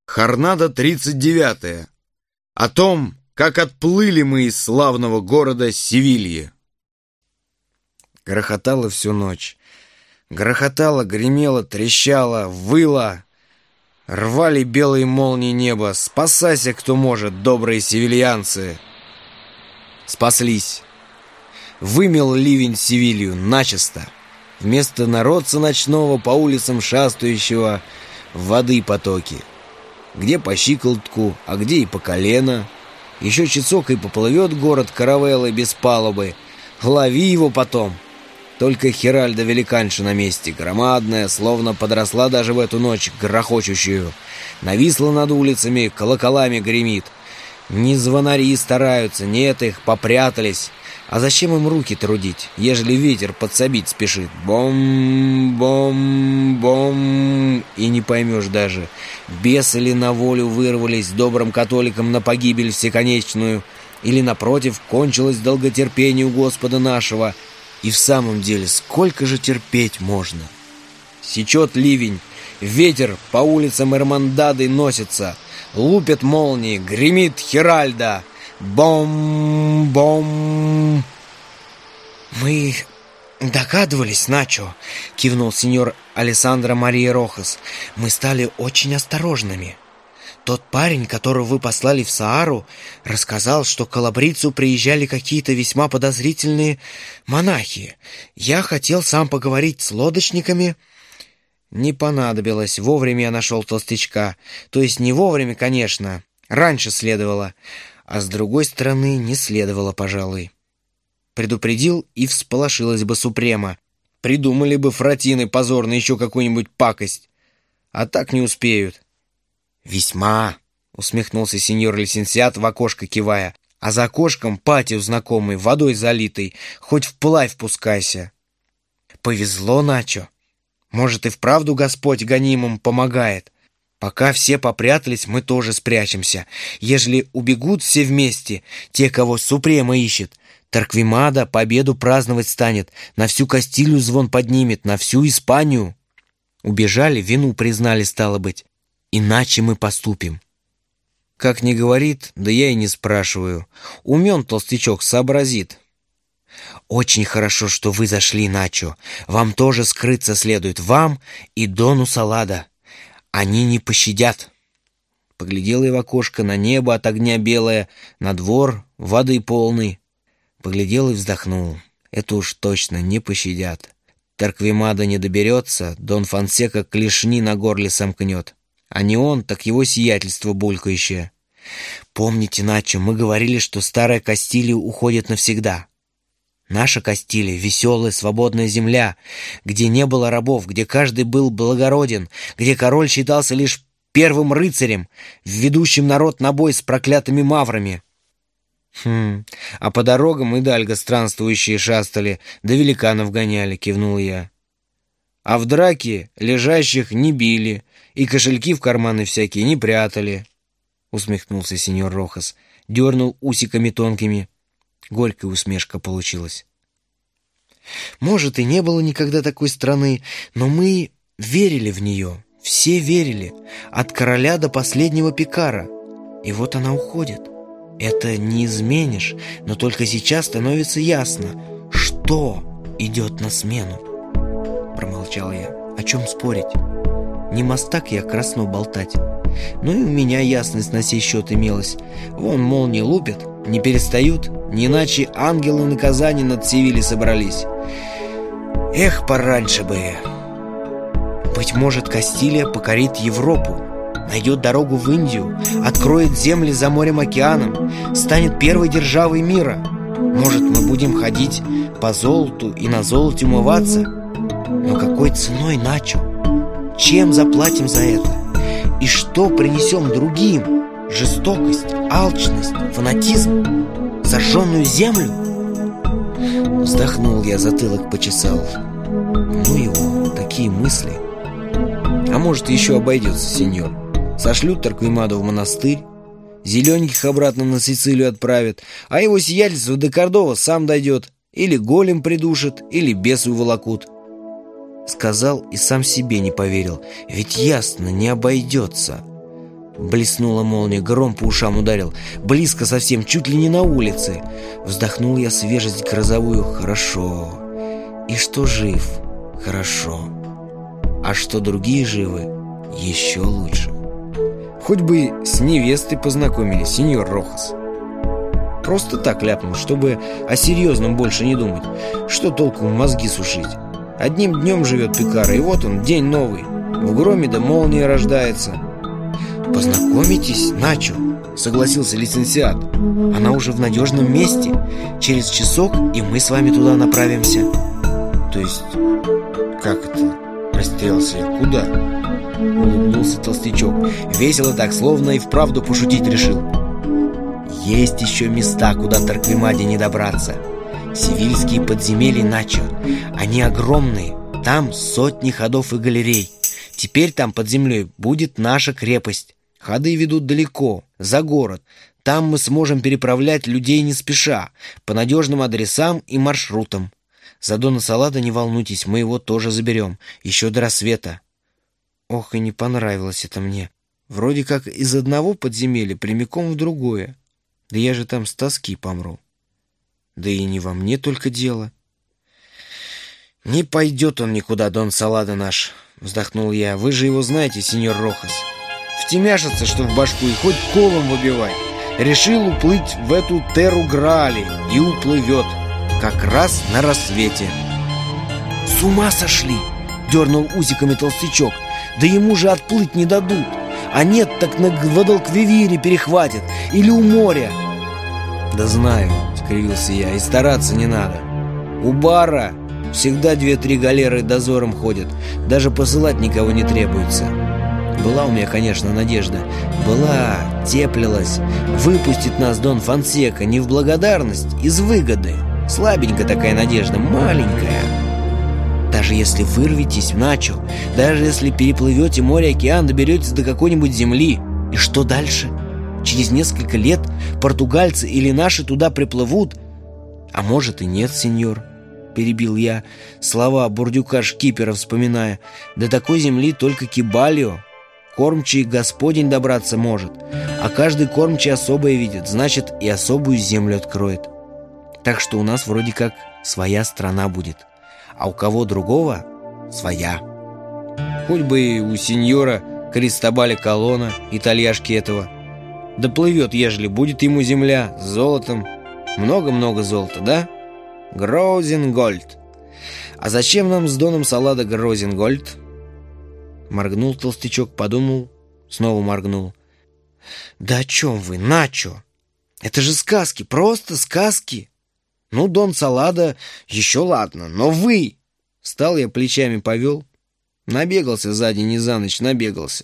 Хорнада 39. О том, как отплыли мы из славного города Севильи. Грохотало всю ночь. Грохотало, гремело, трещало, выло. Рвали белые молнии неба. Спасайся, кто может, добрые севильянцы. Спаслись. Вымел ливень Севилью начисто. Вместо народца ночного, по улицам шастающего, воды потоки. Где по щиколотку, а где и по колено. Еще часок и поплывет город каравеллой без палубы. Лови его потом. Только Хиральда великанша на месте, громадная, словно подросла даже в эту ночь грохочущую. Нависла над улицами, колоколами гремит. Не звонари стараются, нет их, попрятались. А зачем им руки трудить, ежели ветер подсобить спешит? Бом-бом-бом. И не поймешь даже, бесы ли на волю вырвались добрым католикам на погибель всеконечную, или, напротив, кончилось долготерпение у Господа нашего. И в самом деле, сколько же терпеть можно? Сечет ливень, ветер по улицам Эрмандады носится, лупят молнии, гремит Хиральда. Бом-бом. «Мы догадывались, Начо», — кивнул сеньор Алессандро Мария Рохас. «Мы стали очень осторожными. Тот парень, которого вы послали в Саару, рассказал, что к Калабрицу приезжали какие-то весьма подозрительные монахи. Я хотел сам поговорить с лодочниками». Не понадобилось. Вовремя я нашел толстячка. То есть не вовремя, конечно. Раньше следовало. А с другой стороны, не следовало, пожалуй. Предупредил, и всполошилась бы Супрема. Придумали бы фратины позорно еще какую-нибудь пакость. А так не успеют. «Весьма», — усмехнулся сеньор лисенциат, в окошко кивая. «А за окошком патио знакомый, водой залитый. Хоть вплавь впускайся». «Повезло, Начо. Может, и вправду Господь гонимым помогает. Пока все попрятались, мы тоже спрячемся. Ежели убегут все вместе, те, кого Супрема ищет, Торквемада победу праздновать станет, на всю Кастилью звон поднимет, на всю Испанию. Убежали, вину признали, стало быть. Иначе мы поступим». Как ни говорит, да я и не спрашиваю. Умен толстячок, сообразит. «Очень хорошо, что вы зашли, Начо. Вам тоже скрыться следует, вам и Дону Саладо. Они не пощадят». Поглядел я в окошко, на небо от огня белое, на двор воды полный. Поглядел и вздохнул. Это уж точно не пощадят. Торквемада не доберется, Дон Фонсека клешни на горле сомкнет. А не он, так его сиятельство булькающее. Помните, Начо, мы говорили, что старая Кастилия уходит навсегда. Наша Кастилия — веселая, свободная земля, где не было рабов, где каждый был благороден, где король считался лишь первым рыцарем, ведущим народ на бой с проклятыми маврами. А по дорогам и дальго странствующие шастали, да великанов гоняли, кивнул я. А в драке лежащих не били, и кошельки в карманы всякие не прятали, усмехнулся сеньор Рохас, дернул усиками тонкими. Горькая усмешка получилась. Может, и не было никогда такой страны, но мы верили в нее. Все верили, от короля до последнего пекара. И вот она уходит. Это не изменишь, но только сейчас становится ясно, что идет на смену. Промолчал я. О чем спорить? Не мастак я красно болтать. Ну и у меня ясность на сей счет имелась. Вон молнии лупят, не перестают, не иначе ангелы наказания над Севильей собрались. Эх, пораньше бы. Быть может, Кастилия покорит Европу, найдет дорогу в Индию, откроет земли за морем-океаном, станет первой державой мира. Может, мы будем ходить по золоту и на золоте умываться? Но какой ценой, Начо? Чем заплатим за это? И что принесем другим? Жестокость, алчность, фанатизм? Сожженную землю? Вздохнул я, затылок почесал. Ну его, такие мысли. А может, еще обойдется, сеньор. Сошлют Торквемаду в монастырь, зелененьких обратно на Сицилию отправят, а его сиятельство до Кордова сам дойдет. Или голем придушит, или бесы уволокут. Сказал и сам себе не поверил. Ведь ясно, не обойдется. Блеснула молния, гром по ушам ударил. Близко совсем, чуть ли не на улице. Вздохнул я свежесть грозовую. Хорошо. И что жив? Хорошо. А что другие живы? Еще лучше. Хоть бы с невестой познакомились, сеньор Рохас. Просто так ляпнул, чтобы о серьезном больше не думать. Что толку мозги сушить? Одним днем живет Пикара, и вот он, день новый. В громе да молния рождается. «Познакомитесь, Начо», — согласился лицензиат. «Она уже в надежном месте. Через часок, и мы с вами туда направимся». «То есть, как это?» — растерялся я. «Куда?» — улыбнулся толстячок. Весело так, словно и вправду пошутить решил. «Есть еще места, куда Торквемаде не добраться. Севильские подземелья, Начо. Они огромные. Там сотни ходов и галерей. Теперь там под землей будет наша крепость. Ходы ведут далеко, за город. Там мы сможем переправлять людей не спеша, по надежным адресам и маршрутам. За Дона Салада не волнуйтесь, мы его тоже заберем, еще до рассвета». Ох, и не понравилось это мне. Вроде как из одного подземелья прямиком в другое. Да я же там с тоски помру. Да и не во мне только дело. «Не пойдет он никуда, Дон Салада наш», — вздохнул я. «Вы же его знаете, сеньор Рохас. Втемяшится, что в башку, и хоть колом выбивай. Решил уплыть в эту терру Граали и уплывет, как раз на рассвете». «С ума сошли!» — дернул усиками толстячок. «Да ему же отплыть не дадут. А нет, так на Гвадалквивире перехватят. Или у моря». «Да знаю», — скривился я, — «и стараться не надо. У бара всегда 2-3 галеры дозором ходят. Даже посылать никого не требуется». Была у меня, конечно, надежда. Была, теплилась. Выпустит нас Дон Фонсека не в благодарность, из выгоды. Слабенькая такая надежда, маленькая. Даже если вырветесь в Начо, даже если переплывете море-океан, доберетесь до какой-нибудь земли. И что дальше? Через несколько лет португальцы или наши туда приплывут? А может и нет, сеньор, перебил я, слова бурдюка-шкипера вспоминая. До такой земли только Кибальо, кормчий Господень, добраться может. А каждый кормчий особое видит, значит и особую землю откроет. Так что у нас вроде как своя страна будет. А у кого другого своя. Хоть бы и у сеньора Кристобаля Колона, итальяшки этого. Доплывет, ежели будет ему земля с золотом. Много-много золота, да? Грозенгольд. А зачем нам с Доном Салада Грозенгольд? Моргнул толстячок, подумал, снова моргнул. «Да о чем вы, Начо? Это же сказки, просто сказки. Ну, Дон Салада еще ладно, но вы...» Встал я, плечами повел. Набегался за день и за ночь, набегался.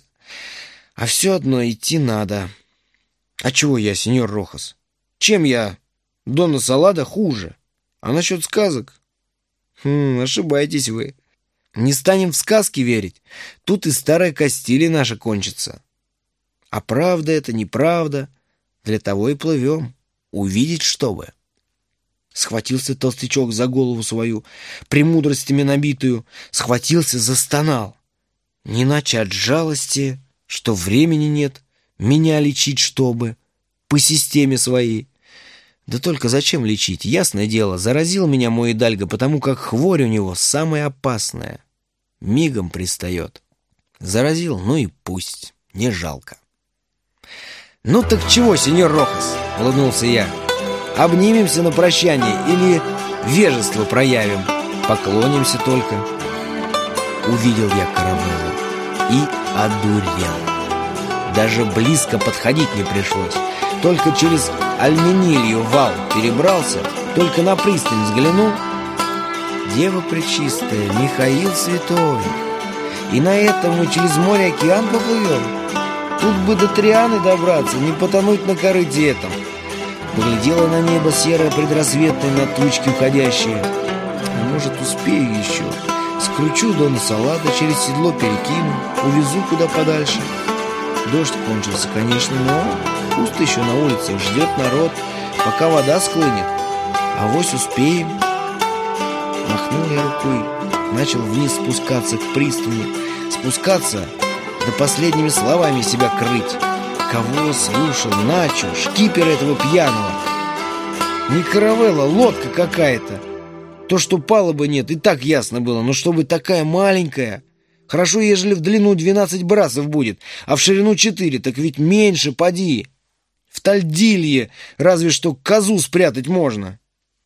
А все одно идти надо. А чего я, сеньор Рохас? Чем я Дона Салада хуже? А насчет сказок? Ошибаетесь вы. Не станем в сказки верить. Тут и старая Кастилия наша кончится. А правда это, неправда. Для того и плывем. Увидеть, чтобы. Схватился толстячок за голову свою, премудростями набитую. Схватился, застонал. Не иначе от жалости, что времени нет, меня лечить чтобы, по системе своей. Да только зачем лечить? Ясное дело, заразил меня мой Идальго, потому как хворь у него самая опасная. Мигом пристает. Заразил, ну и пусть, не жалко. «Ну так чего, сеньор Рохас?» — улыбнулся я. «Обнимемся на прощание или вежество проявим? Поклонимся только». Увидел я каравеллу и одурел. Даже близко подходить не пришлось. Только через Альменилью вал перебрался, только на пристань взглянул. Дева Пречистая, Михаил Святой. И на этом мы через море-океан поплывем. Тут бы до Трианы добраться, не потонуть на корыте этом. Поглядела на небо серое предрассветное, на тучки уходящие. А может, успею еще. Скручу Дона Салада, через седло перекину, увезу куда подальше. Дождь кончился, конечно, но пусто еще на улицах, ждет народ, пока вода схлынет. Авось успеем. Махнул я рукой, начал вниз спускаться к пристани. Спускаться, да последними словами себя крыть. Кого слушал Начо, шкипер этого пьяного? Не каравелла, лодка какая-то. То, что палубы нет, и так ясно было, но чтобы такая маленькая. Хорошо, ежели в длину 12 брасов будет, а в ширину 4, так ведь меньше, поди. В Тальдилье разве что козу спрятать можно.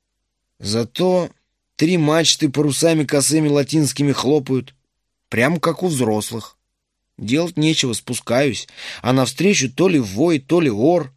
Зато 3 мачты парусами косыми латинскими хлопают, прямо как у взрослых. Делать нечего, спускаюсь, а навстречу то ли вой, то ли ор.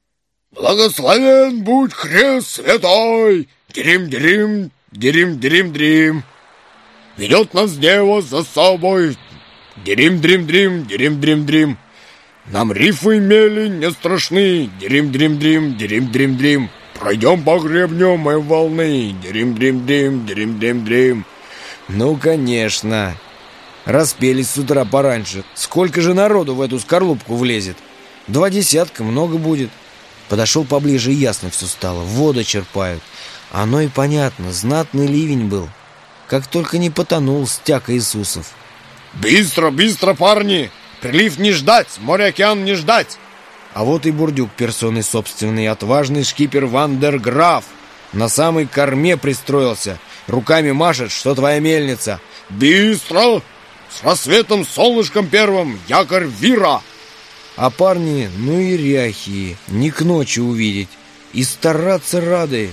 «Благословен будь крест святой! Дирим-дирим, дирим-дирим-дрим! Ведет нас дева за собой! Дирим-дрим-дрим, дирим-дрим-дрим! Нам рифы мели не страшны! Дирим-дрим-дрим, дирим-дрим-дрим! Пройдем по гребню мы волны! Дирим-дрим-дрим, дирим-дрим-дрим!» Ну, конечно. Распелись с утра пораньше. Сколько же народу в эту скорлупку влезет? 2 десятка, много будет. Подошел поближе, и ясно все стало. Воду черпают. Оно и понятно, знатный ливень был. Как только не потонул стяг Иисусов. «Быстро, быстро, парни! Прилив не ждать, море-океан не ждать!» А вот и бурдюк персоной собственной, отважный шкипер Ван дер Граф. На самой корме пристроился. Руками машет, что твоя мельница. «Быстро! С рассветом солнышком первым! Якорь вира!» А парни, ну и ряхи, не к ночи увидеть. И стараться рады.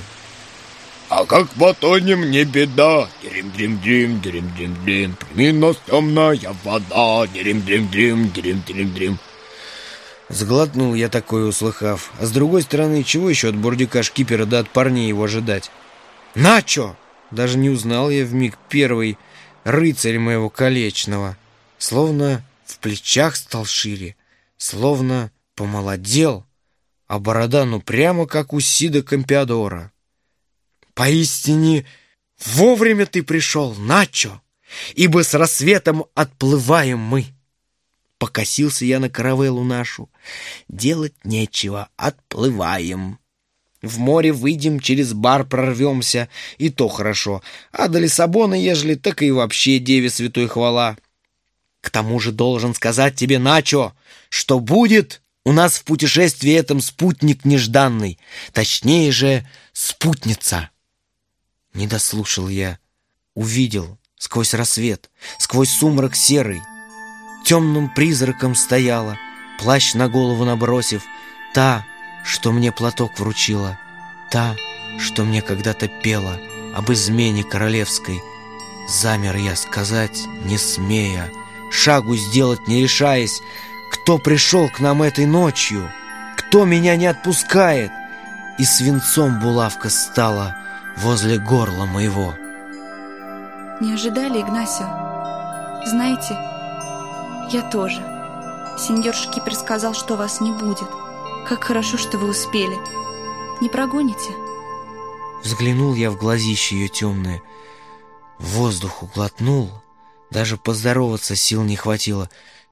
«А как потонем, не беда! Дирим-дрим-дрим, дирим-дрим-дрим! Прими нас темная вода! Дирим-дрим-дрим, дирим-дрим-дрим!» Сглотнул я такое, услыхав. А с другой стороны, чего еще от бурдюка шкипера да от парней его ожидать? «Начо!» Даже не узнал я вмиг первый рыцарь моего колечного. Словно в плечах стал шире, словно помолодел, а борода ну прямо как у Сида Кампиадора. «Поистине вовремя ты пришел, Начо, ибо с рассветом отплываем мы!» Покосился я на каравеллу нашу. Делать нечего, отплываем. В море выйдем, через бар прорвемся, и то хорошо. А до Лиссабона, ежели, так и вообще деве святой хвала. К тому же должен сказать тебе, Начо, что будет у нас в путешествии этом спутник нежданный, точнее же, спутница. Не дослушал я, увидел сквозь рассвет, сквозь сумрак серый. Темным призраком стояла, плащ на голову набросив, та, что мне платок вручила, та, что мне когда-то пела об измене королевской. Замер я сказать, не смея, шагу сделать не решаясь, кто пришел к нам этой ночью, кто меня не отпускает, и свинцом булавка стала возле горла моего. Не ожидали, Игнасио? Знаете, я тоже. Сеньор шкипер сказал, что вас не будет. Как хорошо, что вы успели. Не прогоните? Взглянул я в глазище ее темное, воздуху глотнул, даже поздороваться сил не хватило.